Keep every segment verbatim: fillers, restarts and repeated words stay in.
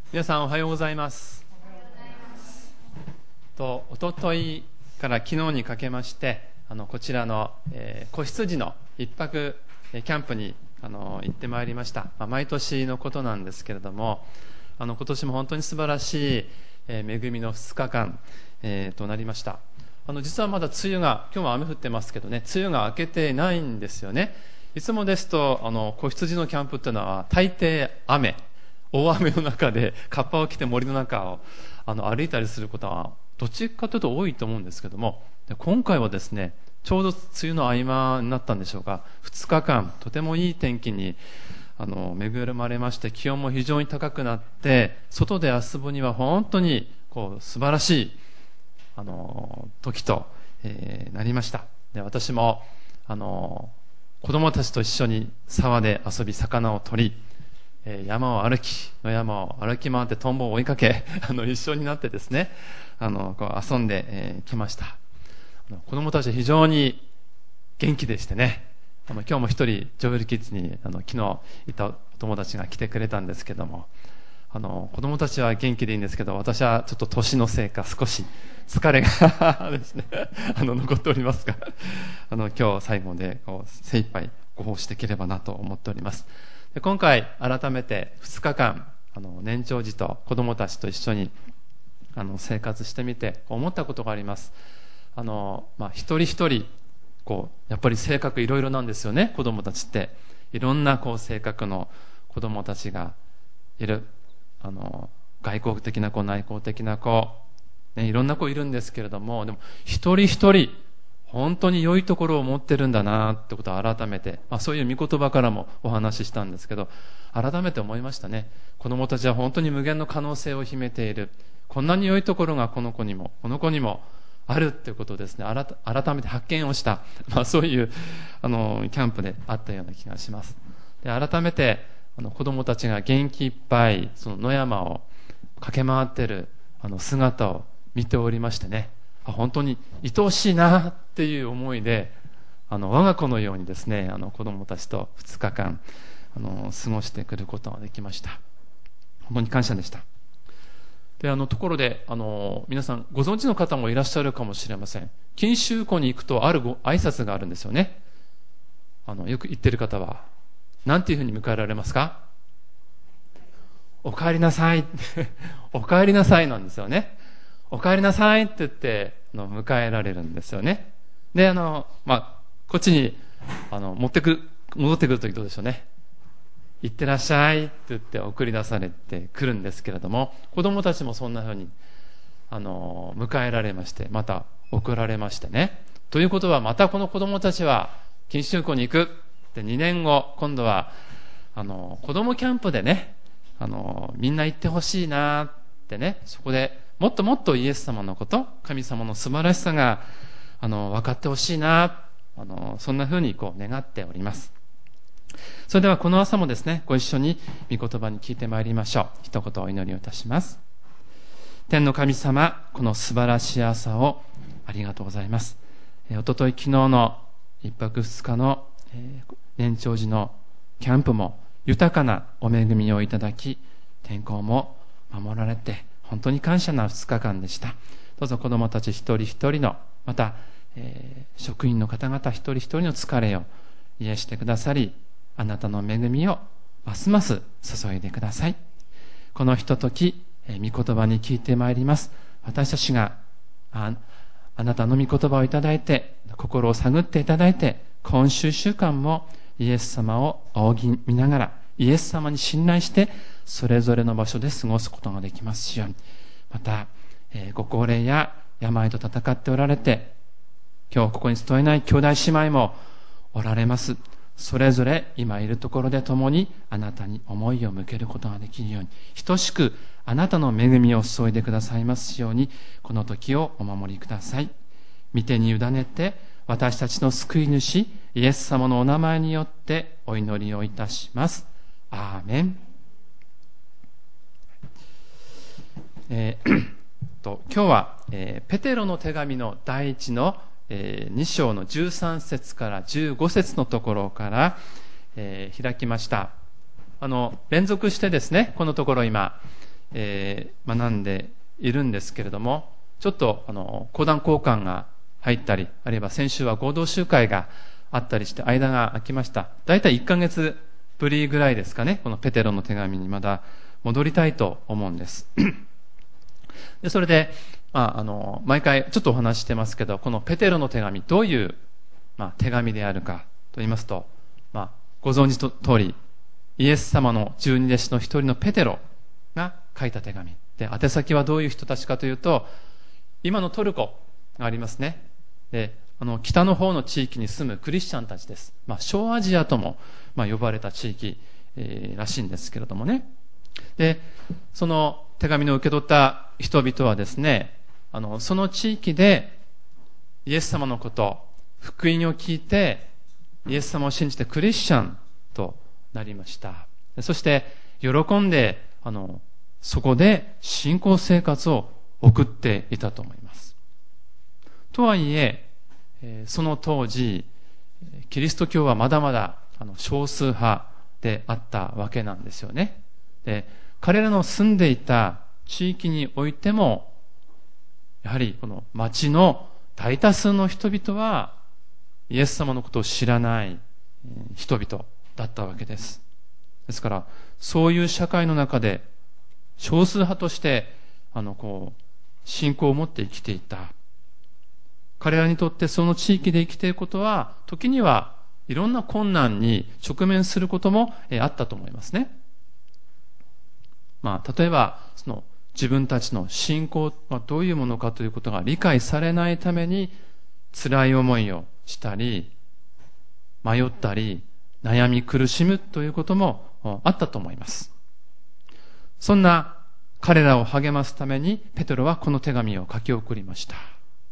皆さんおはようございます。とおとといから昨日にかけましてあのこちらの、えー、子羊の一泊キャンプにあの行ってまいりました。まあ、毎年のことなんですけれども、あの今年も本当に素晴らしい、えー、恵みのふつかかん、えー、となりました。あの実はまだ梅雨が、今日も雨降ってますけどね、梅雨が明けてないんですよね。いつもですとあの子羊のキャンプっていうのは大抵雨大雨の中でカッパを着て森の中をあの歩いたりすることはどっちかというと多いと思うんですけども、今回はですね、ちょうど梅雨の合間になったんでしょうか、ふつかかんとてもいい天気にあの恵まれまして、気温も非常に高くなって外で遊ぶには本当にこう素晴らしいあの時と、えー、なりました。で、私もあの子供たちと一緒に沢で遊び魚を取り、山を歩き野山を歩き回ってトンボを追いかけあの一緒になってですね、あのこう遊んでき、えー、ました。あの子供たち非常に元気でしてね、あの今日も一人ジョベルキッズにあの昨日いたお友達が来てくれたんですけども、あの子供たちは元気でいいんですけど、私はちょっと年のせいか少し疲れがですねあの残っておりますが、あの今日最後までこう精一杯ご奉仕できればなと思っております。で、今回改めてふつかかんあの年長児と子供たちと一緒にあの生活してみて思ったことがあります。あの、まあ、一人一人こうやっぱり性格いろいろなんですよね。子供たちっていろんなこう性格の子供たちがいる。あの外交的な子、内向的な子、ね、いろんな子いるんですけれども、でも一人一人本当に良いところを持ってるんだなってことを改めて、まあ、そういう御言葉からもお話ししたんですけど、改めて思いましたね。子供たちは本当に無限の可能性を秘めている。こんなに良いところがこの子にもこの子にもあるっていうことをですね、改めて発見をした、まあ、そういうあのキャンプであったような気がします。で、改めてあの子供たちが元気いっぱいその野山を駆け回っているあの姿を見ておりましてね、本当に愛おしいなっていう思いで、あの我が子のようにですね、あの子供たちとふつかかんあの過ごしてくることができました。本当に感謝でした。で、あのところであの皆さんご存知の方もいらっしゃるかもしれません。錦秋湖に行くとあるご挨拶があるんですよね。あのよく行ってる方は何ていうふうに迎えられますか？お帰りなさいお帰りなさいなんですよね。お帰りなさいって言っての迎えられるんですよね。で、あの、まあ、こっちにあの持ってく戻ってくるときどうでしょうね。行ってらっしゃいって言って送り出されてくるんですけれども、子供たちもそんなふうにあの迎えられまして、また送られましてね。ということは、またこの子供たちは錦秋湖に行くってにねんご、今度はあの子供キャンプでね、あのみんな行ってほしいなってね、そこでもっともっとイエス様のこと、神様の素晴らしさがあの分かってほしいな、あのそんなふうにこう願っております。それではこの朝もですね、ご一緒に御言葉に聞いてまいりましょう。一言お祈りをいたします。天の神様、この素晴らしい朝をありがとうございます。えおととい昨日の一泊二日の、えー、年長児のキャンプも豊かなお恵みをいただき、天候も守られて本当に感謝なふつかかんでした。どうぞ子どもたち一人一人の、また、えー、職員の方々一人一人の疲れを癒してくださり、あなたの恵みをますます注いでください。このひととき、えー、御言葉に聞いてまいります。私たちが あ, あなたの御言葉をいただいて、心を探っていただいて、今週いっしゅうかんもイエス様を仰ぎ見ながら、イエス様に信頼してそれぞれの場所で過ごすことができますように。また、えー、ご高齢や病と戦っておられて、今日ここに集えない兄弟姉妹もおられます。それぞれ今いるところで共にあなたに思いを向けることができるように、等しくあなたの恵みを注いでくださいますように、この時をお守りください。御手に委ねて、私たちの救い主イエス様のお名前によってお祈りをいたします。アーメン。えー、と今日は、えー、ペテロの手紙の第一の、えー、に章のじゅうさん節からじゅうご節のところから、えー、開きました。あの連続してですね、このところ今えー、学んでいるんですけれども、ちょっとあの講談交換が入ったり、あるいは先週は合同集会があったりして間が空きました。だいたいいっかげつぶりぐらいですかね、このペテロの手紙にまだ戻りたいと思うんですでそれで、まあ、あの毎回ちょっとお話ししてますけど、このペテロの手紙、どういう、まあ、手紙であるかと言いますと、まあ、ご存知の通り、イエス様の十二弟子の一人のペテロが書いた手紙で、宛先はどういう人たちかというと、今のトルコがありますね。で、あの北の方の地域に住むクリスチャンたちです。まあ、小アジアとも、まあ、呼ばれた地域、えー、らしいんですけれどもね。で、その手紙の受け取った人々はですね、あのその地域でイエス様のこと、福音を聞いてイエス様を信じてクリスチャンとなりました。そして喜んであのそこで信仰生活を送っていたと思います。とはいえ、その当時キリスト教はまだまだあの少数派であったわけなんですよね。で、彼らの住んでいた地域においても、やはりこの町の大多数の人々はイエス様のことを知らない人々だったわけです。ですからそういう社会の中で少数派としてあのこう信仰を持って生きていた彼らにとって、その地域で生きていることは時にはいろんな困難に直面することもあったと思いますね。まあ、例えばその自分たちの信仰はどういうものかということが理解されないために辛い思いをしたり、迷ったり悩み苦しむということもあったと思います。そんな彼らを励ますためにペテロはこの手紙を書き送りました。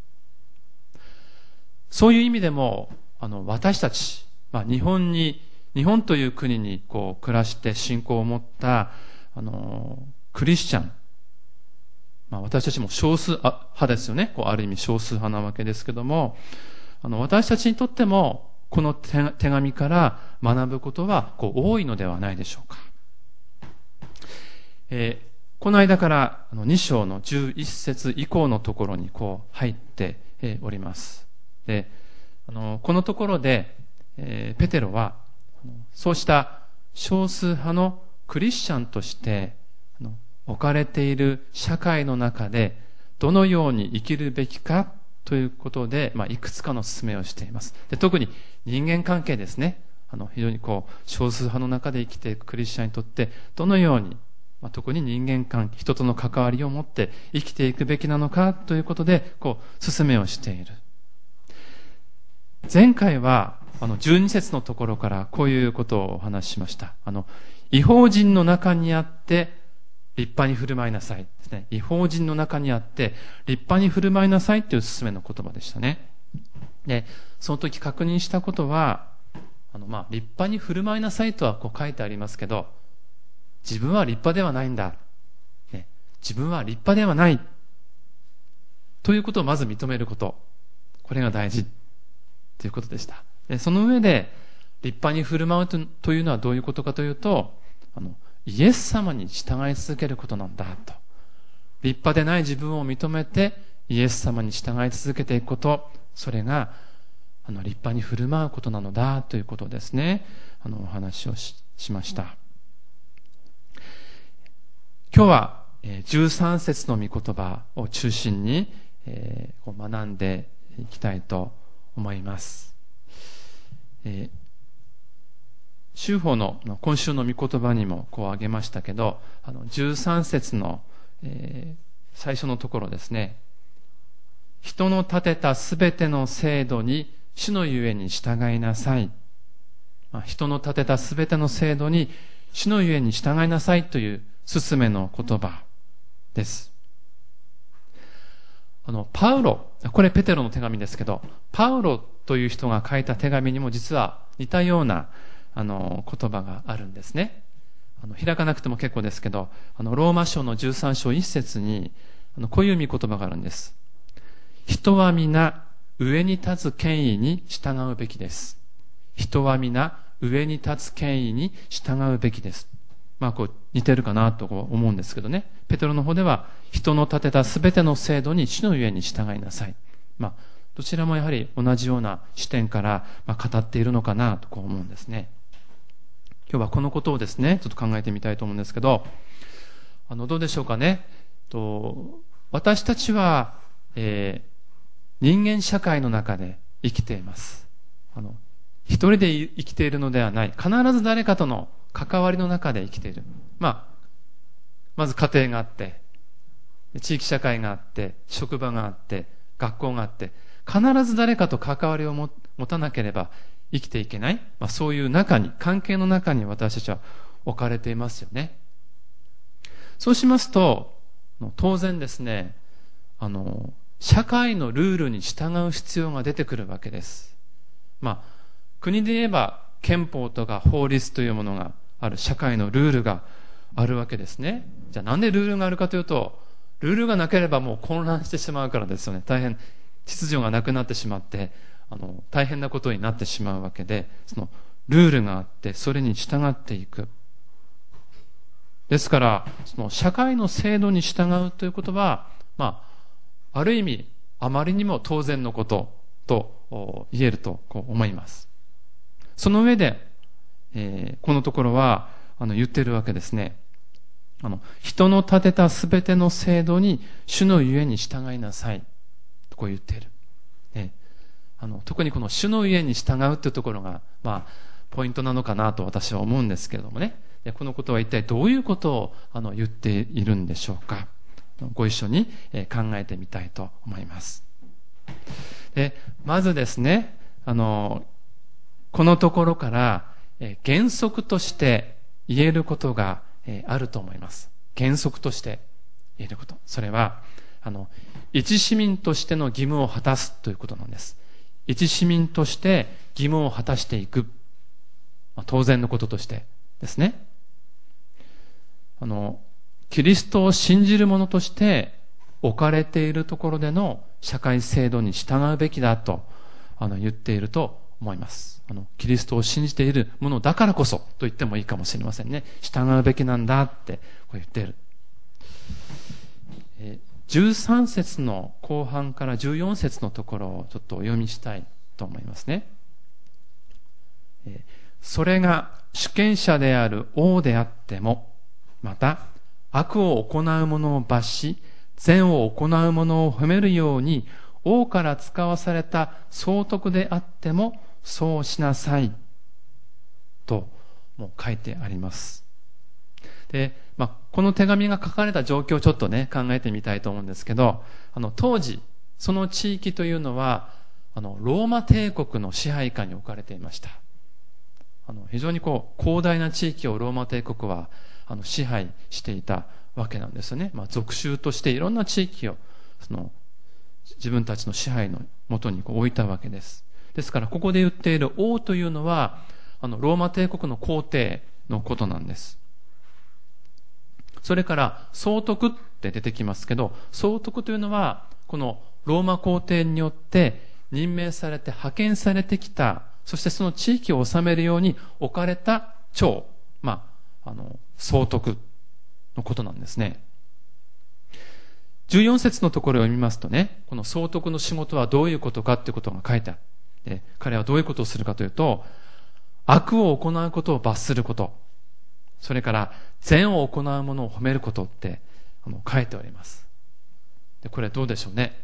そういう意味でもあの私たち、まあ、日本に日本という国にこう暮らして信仰を持ったあのクリスチャン、まあ、私たちも少数派ですよね。こうある意味少数派なわけですけども、あの私たちにとってもこの 手, 手紙から学ぶことはこう多いのではないでしょうか。えー、この間からあのに章のじゅういっ節以降のところにこう入っております。で、あのこのところで、えー、ペテロはそうした少数派のクリスチャンとしてあの置かれている社会の中でどのように生きるべきかということで、まあ、いくつかの勧めをしています。で、特に人間関係ですね。あの非常にこう少数派の中で生きていくクリスチャンにとってどのように、まあ、特に人間関係、人との関わりを持って生きていくべきなのかということでこう勧めをしている。前回はあのじゅうに節のところからこういうことをお話ししました。あの異邦人の中にあって立派に振る舞いなさいですね。異邦人の中にあって立派に振る舞いなさいという勧めの言葉でしたね。で、その時確認したことは、あのまあ立派に振る舞いなさいとはこう書いてありますけど、自分は立派ではないんだ、ね、自分は立派ではないということをまず認めること、これが大事ということでした。で、その上で立派に振る舞うというのはどういうことかというと、あのイエス様に従い続けることなんだと。立派でない自分を認めてイエス様に従い続けていくこと、それがあの立派に振る舞うことなのだということですね。あのお話を し, しました。今日はじゅうさん節の御言葉を中心に学んでいきたいと思います。えー、修法の今週の御言葉にもこう挙げましたけど、あのじゅうさん節の、えー、最初のところですね。人の立てたすべての制度に主のゆえに従いなさい。まあ、人の立てたすべての制度に主のゆえに従いなさいという勧めの言葉です。あのパウロ、これペテロの手紙ですけど、パウロという人が書いた手紙にも実は似たようなあの言葉があるんですね。あの開かなくても結構ですけど、あのローマ書のじゅうさん章いち節にあのこういう御言葉があるんです。人は皆上に立つ権威に従うべきです。人は皆上に立つ権威に従うべきです。 まあこう似てるかなと思うんですけどね。ペテロの方では、人の立てたすべての制度に主のゆえに従いなさい。まあ、どちらもやはり同じような視点から語っているのかなとこう思うんですね。今日はこのことをですね、ちょっと考えてみたいと思うんですけど、あの、どうでしょうかね。と私たちは、えー、人間社会の中で生きています。あの、一人で生きているのではない。必ず誰かとの関わりの中で生きている。まあ、まず家庭があって、地域社会があって、職場があって、学校があって、必ず誰かと関わりを持たなければ生きていけない。まあ、そういう中に、関係の中に私たちは置かれていますよね。そうしますと、当然ですね、あの、社会のルールに従う必要が出てくるわけです。まあ、国で言えば憲法とか法律というものがある、社会のルールがあるわけですね。じゃあなんでルールがあるかというと、ルールがなければもう混乱してしまうからですよね。大変秩序がなくなってしまって、あの、大変なことになってしまうわけで、そのルールがあって、それに従っていく。ですから、その社会の制度に従うということは、まあ、ある意味、あまりにも当然のことと言えるとこう思います。その上で、えー、このところは、あの、言っているわけですね。あの、人の立てたすべての制度に主のゆえに従いなさい。とこう言っている。ね、あの、特にこの主のゆえに従うというところが、まあ、ポイントなのかなと私は思うんですけれどもね。でこのことは一体どういうことをあの言っているんでしょうか。ご一緒に考えてみたいと思います。でまずですね、あの、このところから原則として言えることがあると思います。原則として言えること。それは、あの、一市民としての義務を果たすということなんです。一市民として義務を果たしていく。まあ、当然のこととしてですね。あの、キリストを信じる者として置かれているところでの社会制度に従うべきだとあの言っていると思います。あの、キリストを信じている者だからこそと言ってもいいかもしれませんね。従うべきなんだってこう言っている。えじゅうさん節の後半からじゅうよん節のところをちょっとお読みしたいと思いますね。えそれが主権者である王であっても、また悪を行う者を罰し、善を行う者を褒めるように王から使わされた総督であってもそうしなさいともう書いてあります。で、まあ、この手紙が書かれた状況をちょっとね考えてみたいと思うんですけど、あの当時その地域というのはあのローマ帝国の支配下に置かれていました。あの非常にこう広大な地域をローマ帝国はあの支配していたわけなんですよね。まあ、属州としていろんな地域をその自分たちの支配のもとにこう置いたわけです。ですからここで言っている王というのはあのローマ帝国の皇帝のことなんです。それから総督って出てきますけど、総督というのはこのローマ皇帝によって任命されて派遣されてきた、そしてその地域を治めるように置かれた長、まあ、あの総督のことなんですね。じゅうよん節のところを読みますとね、この総督の仕事はどういうことかっていうことが書いてあって、彼はどういうことをするかというと、悪を行うことを罰すること、それから善を行う者を褒めることってあの書いております。で、これどうでしょうね。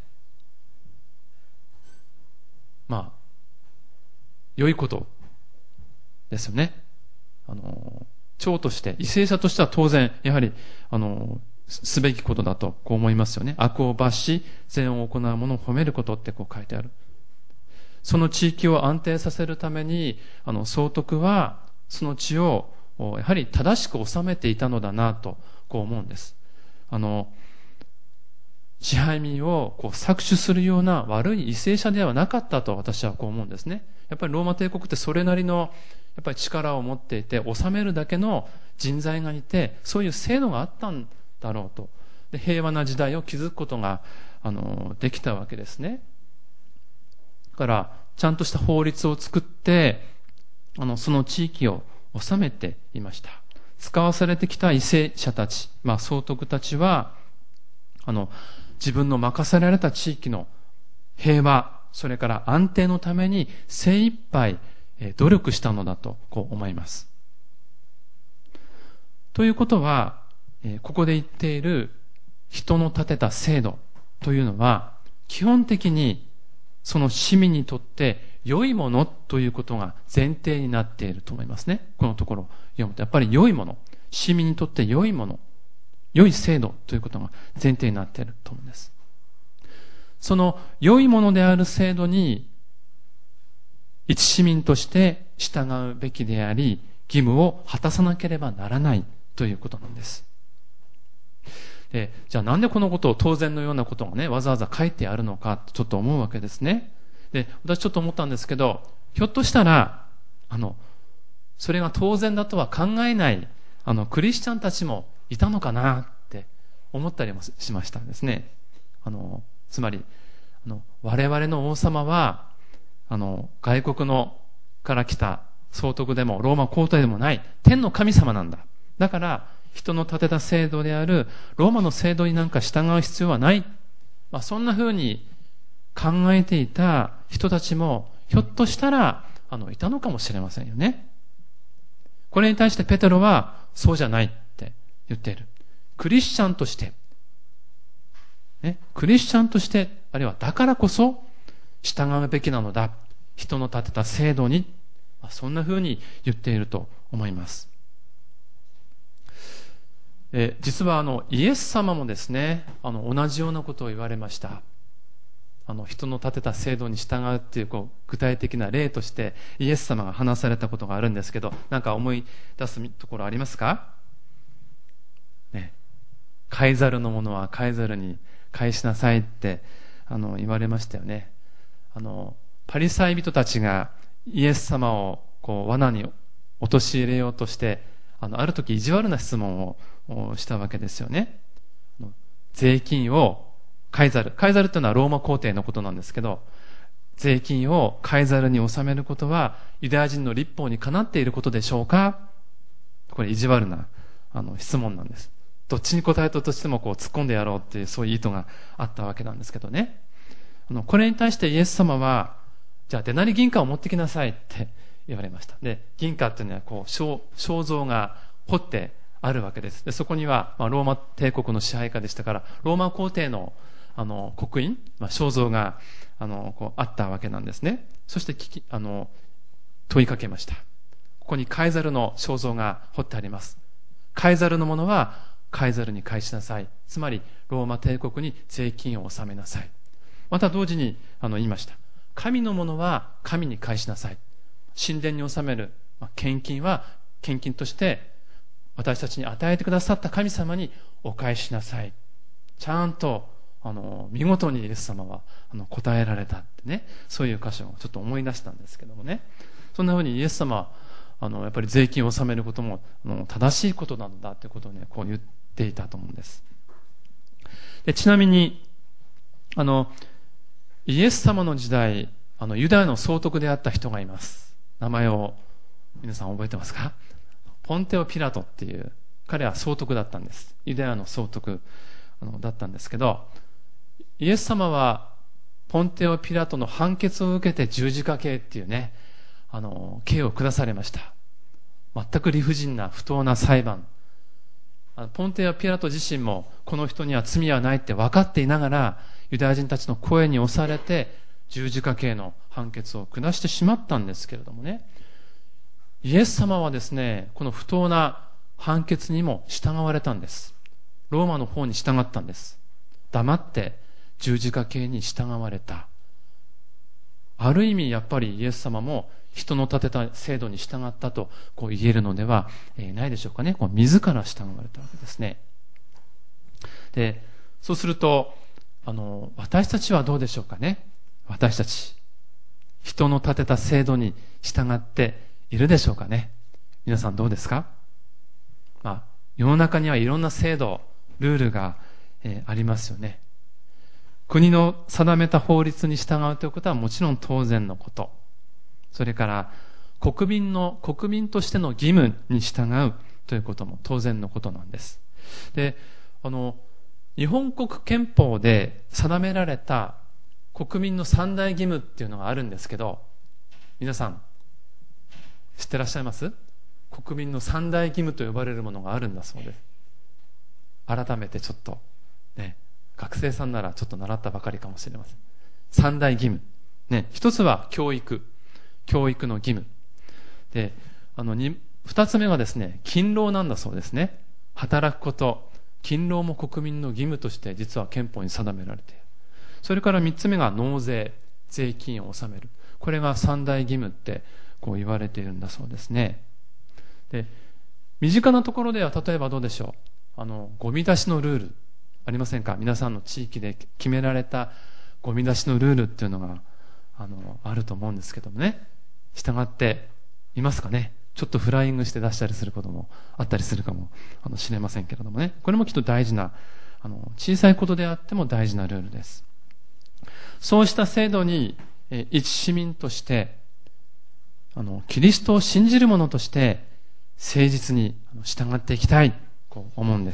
まあ、良いことですよね。あの、長として、為政者としては当然、やはり、あの、すべきことだと、こう思いますよね。悪を罰し、善を行う者を褒めることってこう書いてある。その地域を安定させるために、あの、総督は、その地を、やはり正しく治めていたのだなと、こう思うんです。あの、支配民をこう搾取するような悪い為政者ではなかったと私はこう思うんですね。やっぱりローマ帝国ってそれなりのやっぱり力を持っていて、治めるだけの人材がいて、そういう制度があったんだろうと。で、平和な時代を築くことが、あの、できたわけですね。だから、ちゃんとした法律を作って、あの、その地域を治めていました。 使わされてきた為政者たち、まあ、総督たちは、あの、自分の任せられた地域の平和、それから安定のために精一杯努力したのだとこう思います。ということは、ここで言っている人の立てた制度というのは、基本的にその市民にとって良いものということが前提になっていると思いますね。このところを読むと、やっぱり良いもの、市民にとって良いもの、良い制度ということが前提になっていると思うんです。その良いものである制度に一市民として従うべきであり、義務を果たさなければならないということなんです。で、じゃあなんでこのことを当然のようなことがね、わざわざ書いてあるのかちょっと思うわけですね。で、私ちょっと思ったんですけど、ひょっとしたら、あの、それが当然だとは考えない、あの、クリスチャンたちもいたのかなって思ったりもしましたんですね。あの、つまり、あの、我々の王様は、あの、外国のから来た総督でもローマ皇帝でもない天の神様なんだ。だから、人の立てた制度であるローマの制度になんか従う必要はない。まあ、そんな風に考えていた人たちもひょっとしたらあのいたのかもしれませんよね。これに対してペテロはそうじゃないって言っている。クリスチャンとして、ね、クリスチャンとして、あるいはだからこそ従うべきなのだ。人の立てた制度に、まあ、そんな風に言っていると思います。え実はあのイエス様もですね、あの同じようなことを言われました。あの人の立てた制度に従うっていう、こう具体的な例としてイエス様が話されたことがあるんですけど、なんか思い出すところありますか？ね、カイザルのものはカイザルに返しなさいってあの言われましたよね。あのパリサイ人たちがイエス様をこう罠に陥れようとして、あのある時意地悪な質問をしたわけですよね。税金をカイザル、カイザルというのはローマ皇帝のことなんですけど、税金をカイザルに納めることはユダヤ人の立法にかなっていることでしょうか？これ意地悪なあの質問なんです。どっちに答えたとしてもこう突っ込んでやろうっていう、そういう意図があったわけなんですけどね。あのこれに対してイエス様は、じゃあデナリ銀貨を持ってきなさいって言われました。で、銀貨っていうのはこう肖像が彫ってあるわけです。で、そこには、まあ、ローマ帝国の支配下でしたから、ローマ皇帝のあの刻印、まあ、肖像があのこうあったわけなんですね。そして聞きあの問いかけました。ここにカイザルの肖像が彫ってあります。カイザルのものはカイザルに返しなさい。つまりローマ帝国に税金を納めなさい。また同時にあの言いました。神のものは神に返しなさい。神殿に納める、まあ、献金は献金として私たちに与えてくださった神様にお返しなさい。ちゃんとあの見事にイエス様はあの答えられたってね、そういう箇所をちょっと思い出したんですけどもね。そんなふうにイエス様はあのやっぱり税金を納めることもあの正しいことなのだということをね、こう言っていたと思うんです。で、ちなみにあのイエス様の時代、あのユダヤの総督であった人がいます。名前を皆さん覚えてますか？ポンテオ・ピラトっていう、彼は総督だったんです。ユダヤの総督あのだったんですけど、イエス様はポンテオ・ピラトの判決を受けて十字架刑っていうね、あの刑を下されました。全く理不尽な不当な裁判。あのポンテオ・ピラト自身もこの人には罪はないって分かっていながら、ユダヤ人たちの声に押されて十字架刑の判決を下してしまったんですけれどもね、イエス様はですね、この不当な判決にも従われたんです。ローマの方に従ったんです。黙って十字架刑に従われた。ある意味やっぱりイエス様も人の立てた制度に従ったとこう言えるのではないでしょうかね。こう自ら従われたわけですね。で、そうするとあの私たちはどうでしょうかね。私たち人の立てた制度に従っているでしょうかね。皆さんどうですか？まあ、世の中にはいろんな制度、ルールが、えー、ありますよね。国の定めた法律に従うということはもちろん当然のこと。それから国民の、国民としての義務に従うということも当然のことなんです。で、あの、日本国憲法で定められた国民の三大義務っていうのがあるんですけど、皆さん、知ってらっしゃいます？国民の三大義務と呼ばれるものがあるんだそうです。改めてちょっと、ね、学生さんならちょっと習ったばかりかもしれません。三大義務。ね、一つは教育。教育の義務。で、あの、に、二つ目はですね、勤労なんだそうですね。働くこと。勤労も国民の義務として実は憲法に定められている。それから三つ目が納税。税金を納める。これが三大義務ってこう言われているんだそうですね。で、身近なところでは例えばどうでしょう。あの、ゴミ出しのルール。ありませんか？皆さんの地域で決められたゴミ出しのルールっていうのが、あの、あると思うんですけどもね。従っていますかね？ちょっとフライングして出したりすることもあったりするかもあのしれませんけれどもね。これもきっと大事な、あの、小さいことであっても大事なルールです。そうした制度に、え一市民として、あの、キリストを信じる者として、誠実に従っていきたい、こう思うんです。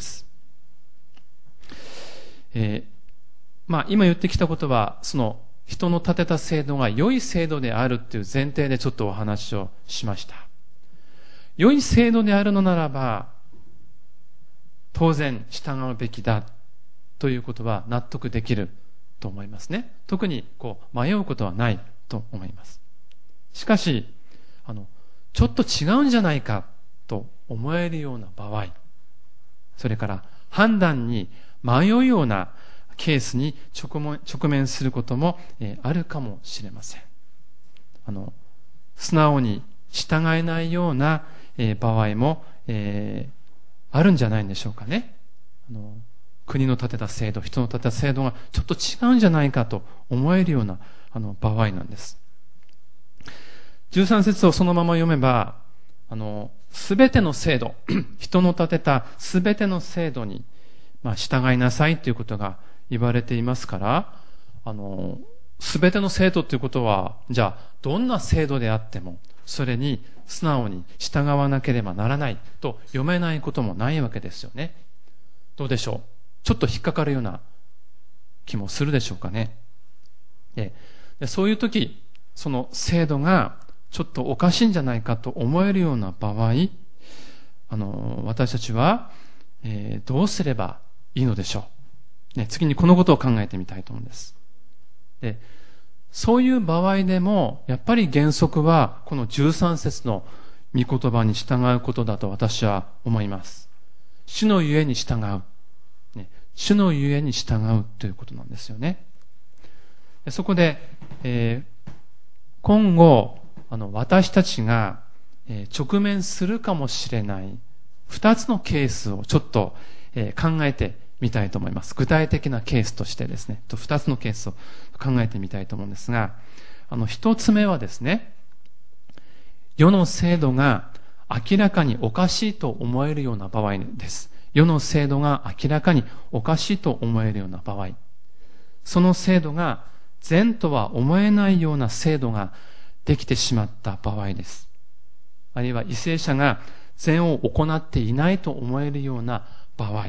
えー、まあ、今言ってきたことは、その、人の立てた制度が良い制度であるっていう前提でちょっとお話をしました。良い制度であるのならば、当然従うべきだということは納得できると思いますね。特にこう迷うことはないと思います。しかし、あの、ちょっと違うんじゃないかと思えるような場合、それから判断に迷うようなケースに直面、直面することも、えー、あるかもしれません。あの、素直に従えないような、えー、場合も、えー、あるんじゃないんでしょうかね。あの、国の立てた制度、人の立てた制度がちょっと違うんじゃないかと思えるような、あの、場合なんです。じゅうさん節をそのまま読めば、あの、すべての制度、人の立てたすべての制度に、まあ、従いなさいということが言われていますから、あの、すべての制度ということは、じゃあ、どんな制度であっても、それに素直に従わなければならないと読めないこともないわけですよね。どうでしょう？ちょっと引っかかるような気もするでしょうかね。で、そういう時、その制度がちょっとおかしいんじゃないかと思えるような場合、あの、私たちは、えー、どうすればいいのでしょう。ね、次にこのことを考えてみたいと思うんです。で、そういう場合でも、やっぱり原則は、このじゅうさん節の御言葉に従うことだと私は思います。主のゆえに従う。ね、主のゆえに従うということなんですよね。でそこで、えー、今後、あの、私たちが、えー、直面するかもしれない二つのケースをちょっと、えー、考えてみたいと思います。具体的なケースとしてですね、二つのケースを考えてみたいと思うんですが、あの、一つ目はですね、世の制度が明らかにおかしいと思えるような場合です。世の制度が明らかにおかしいと思えるような場合。その制度が善とは思えないような制度ができてしまった場合です。あるいは為政者が善を行っていないと思えるような場合。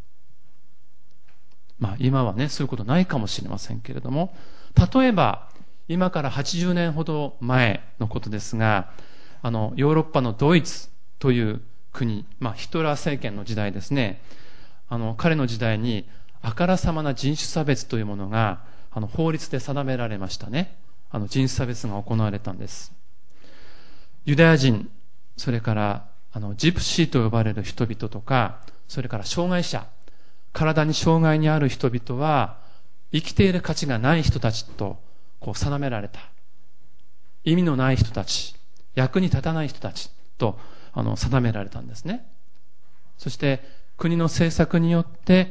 まあ今はね、そういうことないかもしれませんけれども、例えば今からはちじゅうねんほど前のことですが、あの、ヨーロッパのドイツという国、まあヒトラー政権の時代ですね、あの、彼の時代にあからさまな人種差別というものが、あの、法律で定められましたね。あの、人種差別が行われたんです。ユダヤ人、それから、あの、ジプシーと呼ばれる人々とか、それから障害者、体に障害にある人々は、生きている価値がない人たちと、こう定められた。意味のない人たち、役に立たない人たちと、あの、定められたんですね。そして、国の政策によって、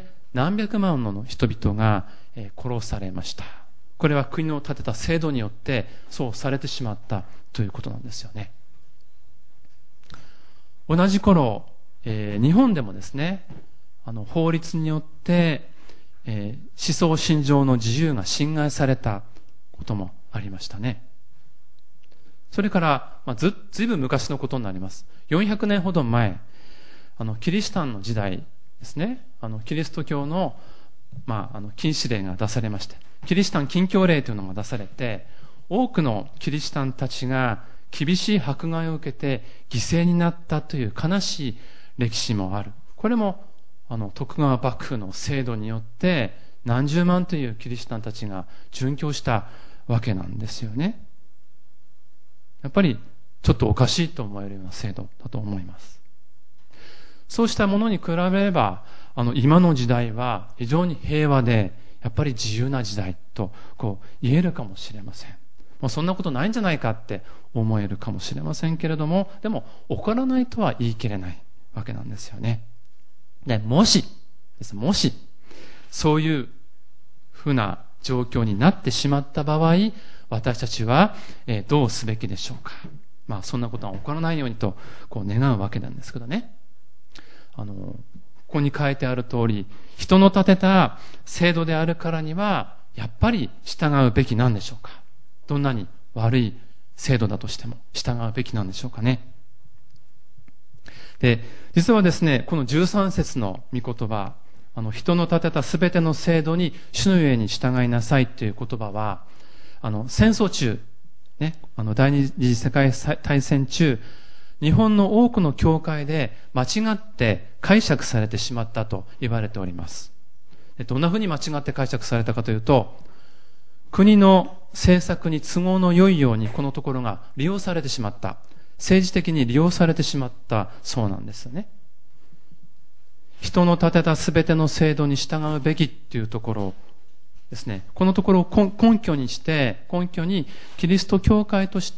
何百万もの人々が、えー、殺されました。これは国の立てた制度によって、そうされてしまったということなんですよね。同じ頃、えー、日本でもですね、あの、法律によって、えー、思想信条の自由が侵害されたこともありましたね。それから、まあ、ず、ずいぶん昔のことになります。よんひゃくねんほど前、 あのキリシタンの時代ですね、あのキリスト教の、まあ、あの禁止令が出されまして、キリシタン禁教令というのが出されて、多くのキリシタンたちが厳しい迫害を受けて犠牲になったという悲しい歴史もある。これもあの徳川幕府の制度によって何十万というキリシタンたちが殉教したわけなんですよね。やっぱりちょっとおかしいと思えるような制度だと思います。そうしたものに比べれば、あの今の時代は非常に平和で、やっぱり自由な時代とこう言えるかもしれません。もうそんなことないんじゃないかって思えるかもしれませんけれども、でも起こらないとは言い切れないわけなんですよね。で、もしです、もしそういうふうな状況になってしまった場合、私たちはどうすべきでしょうか。まあそんなことは起こらないようにとこう願うわけなんですけどね。あのここに書いてある通り、人の立てた制度であるからにはやっぱり従うべきなんでしょうか。どんなに悪い制度だとしても従うべきなんでしょうかね。で、実はですね、このじゅうさん節の御言葉、あの人の立てたすべての制度に主のゆえに従いなさいという言葉は、あの戦争中、ね、あの第二次世界大戦中、日本の多くの教会で間違って解釈されてしまったと言われております。で、どんなふうに間違って解釈されたかというと、国の政策に都合の良いようにこのところが利用されてしまった。政治的に利用されてしまったそうなんですよね。人の立てたすべての制度に従うべきっていうところですね。このところを根拠にして、根拠にキリスト教会として、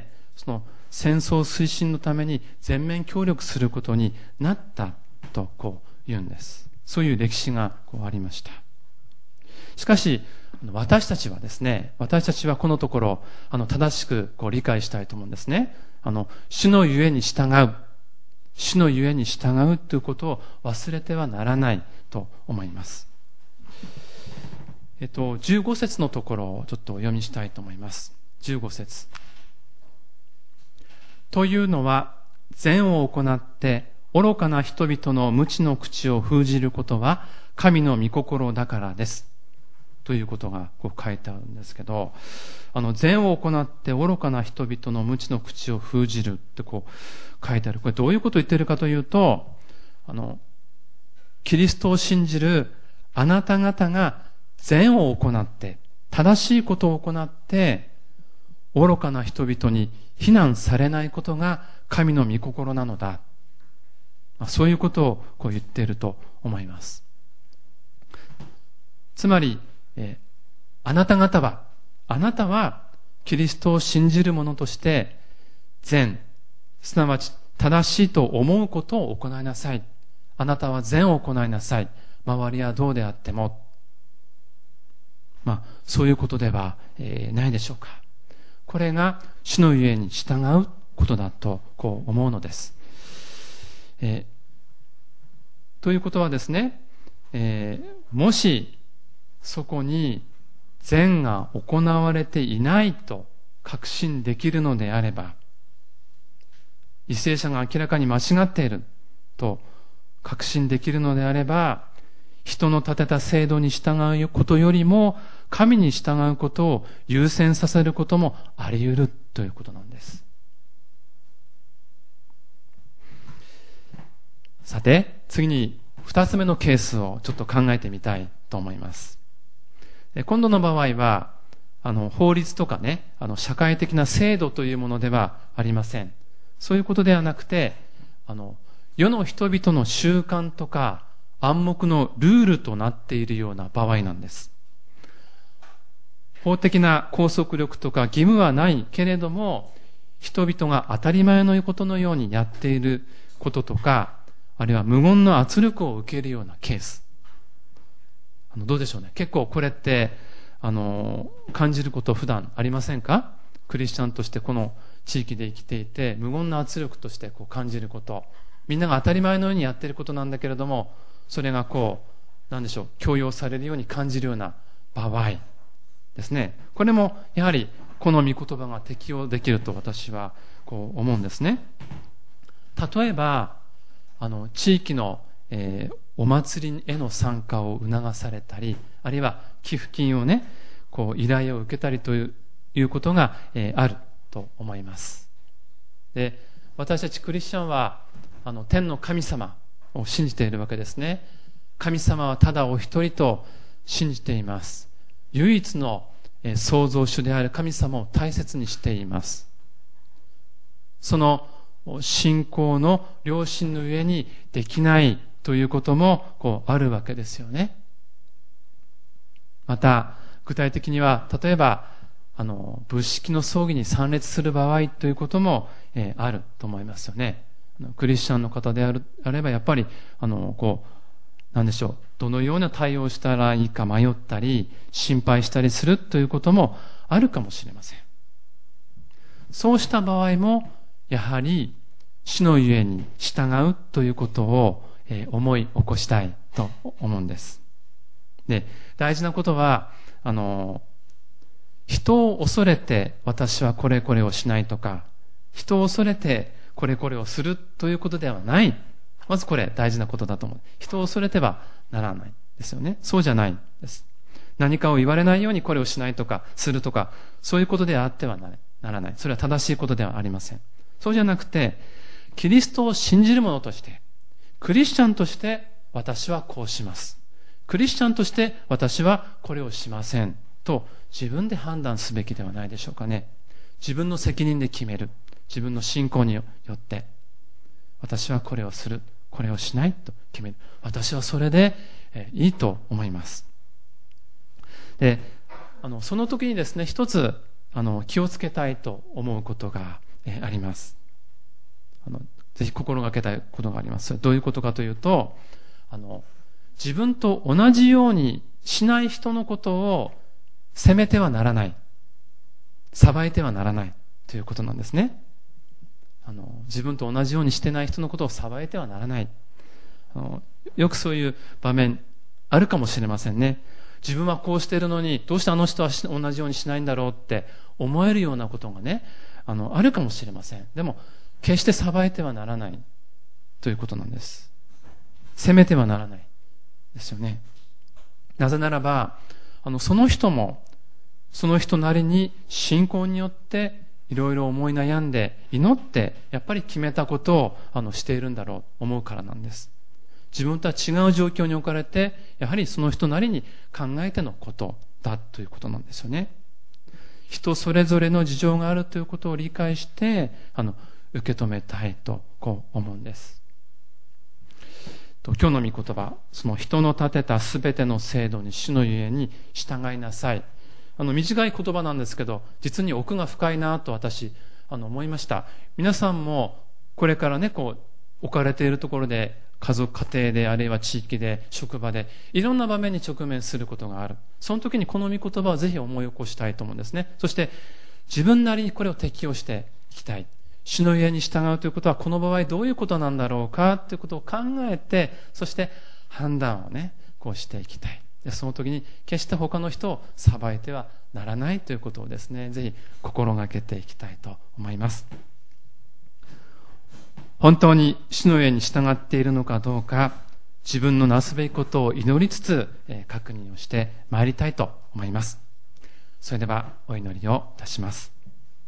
その戦争推進のために全面協力することになったとこう言うんです。そういう歴史がこうありました。しかし、私たちはですね、私たちはこのところ、あの、正しくこう理解したいと思うんですね。あの、主のゆえに従う。主のゆえに従うということを忘れてはならないと思います。えっと、じゅうご節のところをちょっとお読みしたいと思います。じゅうご節。というのは、善を行って愚かな人々の無知の口を封じることは神の御心だからです。ということがこう書いてあるんですけど、あの善を行って愚かな人々の無知の口を封じるってこう書いてある。これどういうことを言っているかというと、あのキリストを信じるあなた方が善を行って正しいことを行って愚かな人々に非難されないことが神の御心なのだ。そういうことをこう言っていると思います。つまり、えー、あなた方は、あなたはキリストを信じる者として善、すなわち正しいと思うことを行いなさい。あなたは善を行いなさい。周りはどうであっても。まあ、そういうことでは、えー、ないでしょうか。これが主のゆえに従うことだとこう思うのです。えー、ということはですね、えー、もしそこに善が行われていないと確信できるのであれば、為政者が明らかに間違っていると確信できるのであれば、人の立てた制度に従うことよりも神に従うことを優先させることもあり得るということなんです。さて、次に二つ目のケースをちょっと考えてみたいと思います。今度の場合は、あの法律とかね、あの社会的な制度というものではありません。そういうことではなくて、あの世の人々の習慣とか暗黙のルールとなっているような場合なんです。法的な拘束力とか義務はないけれども、人々が当たり前のことのようにやっていることとか、あるいは無言の圧力を受けるようなケース。あのどうでしょうね。結構これってあの感じること普段ありませんか？クリスチャンとしてこの地域で生きていて、無言の圧力としてこう感じること。みんなが当たり前のようにやっていることなんだけれども、それがこう、なんでしょう、強要されるように感じるような場合ですね。これもやはりこの御言葉が適用できると私はこう思うんですね。例えば、 あの地域の、えー、お祭りへの参加を促されたり、あるいは寄付金をね、こう依頼を受けたりという、いうことが、えー、あると思います。で、私たちクリスチャンはあの天の神様を信じているわけですね。神様はただお一人と信じています。唯一の、えー、創造主である神様を大切にしています。その信仰の良心の上にできないということもこうあるわけですよね。また具体的には、例えばあの仏式の葬儀に参列する場合ということも、えー、あると思いますよね。クリスチャンの方であるあればやっぱりあのこうなんでしょう、どのような対応をしたらいいか迷ったり心配したりするということもあるかもしれません。そうした場合もやはり主のゆえに従うということを思い起こしたいと思うんです。で、大事なことは、あの、人を恐れて私はこれこれをしないとか、人を恐れてこれこれをするということではない。まずこれ大事なことだと思う。人を恐れてはならないですよね。そうじゃないです。何かを言われないようにこれをしないとか、するとか、そういうことであってはならない。それは正しいことではありません。そうじゃなくて、キリストを信じる者として、クリスチャンとして私はこうします。クリスチャンとして私はこれをしません。と自分で判断すべきではないでしょうかね。自分の責任で決める。自分の信仰によって、私はこれをする。これをしないと決める。私はそれでいいと思います。で、あの、その時にですね、一つ、あの、気をつけたいと思うことがあります。あのぜひ心がけたいことがあります。どういうことかというと、あの自分と同じようにしない人のことを責めてはならない、裁いてはならないということなんですね。あの自分と同じようにしてない人のことを裁いてはならない。あのよくそういう場面あるかもしれませんね。自分はこうしているのにどうしてあの人は同じようにしないんだろうって思えるようなことがね、あのあるかもしれません。でも決して裁いてはならないということなんです。責めてはならないですよね。なぜならば、あのその人もその人なりに信仰によっていろいろ思い悩んで祈ってやっぱり決めたことをあのしているんだろうと思うからなんです。自分とは違う状況に置かれてやはりその人なりに考えてのことだということなんですよね。人それぞれの事情があるということを理解してあの受け止めたいとこう思うんです。今日の御言葉、その人の立てたすべての制度に主のゆえに従いなさい。あの短い言葉なんですけど、実に奥が深いなと私あの思いました。皆さんもこれからね、こう置かれているところで、家族家庭であるいは地域で職場でいろんな場面に直面することがある。その時にこの御言葉をぜひ思い起こしたいと思うんですね。そして自分なりにこれを適用していきたい。主の家に従うということはこの場合どういうことなんだろうかということを考えて、そして判断をねこうしていきたい。でその時に決して他の人を裁いてはならないということをですね、ぜひ心がけていきたいと思います。本当に主の家に従っているのかどうか、自分のなすべきことを祈りつつ、えー、確認をしてまいりたいと思います。それではお祈りをいたします。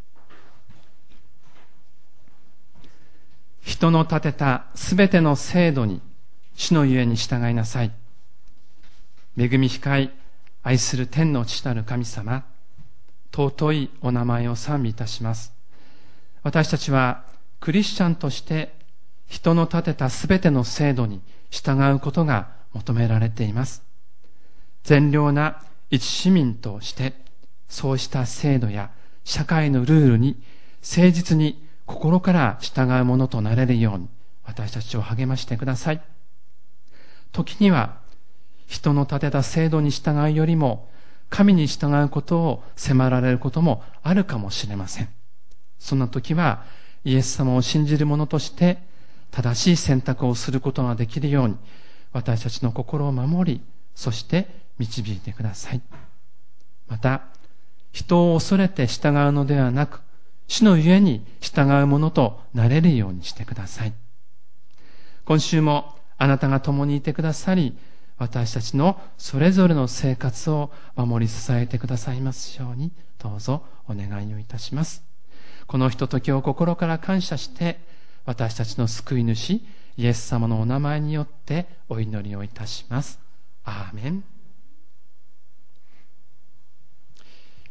人の立てたすべての制度に主のゆえに従いなさい。恵み深い愛する天の父なる神様、尊いお名前を賛美いたします。私たちはクリスチャンとして人の立てたすべての制度に従うことが求められています。善良な一市民としてそうした制度や社会のルールに誠実に心から従うものとなれるように私たちを励ましてください。時には人の立てた制度に従うよりも神に従うことを迫られることもあるかもしれません。そんな時はイエス様を信じる者として正しい選択をすることができるように私たちの心を守り、そして導いてください。また人を恐れて従うのではなく、主のゆえに従うものとなれるようにしてください。 今週もあなたが共にいてくださり、私たちのそれぞれの生活を守り支えてくださいますように、どうぞお願いをいたします。このひとときを心から感謝して、私たちの救い主イエス様のお名前によってお祈りをいたします。アーメン。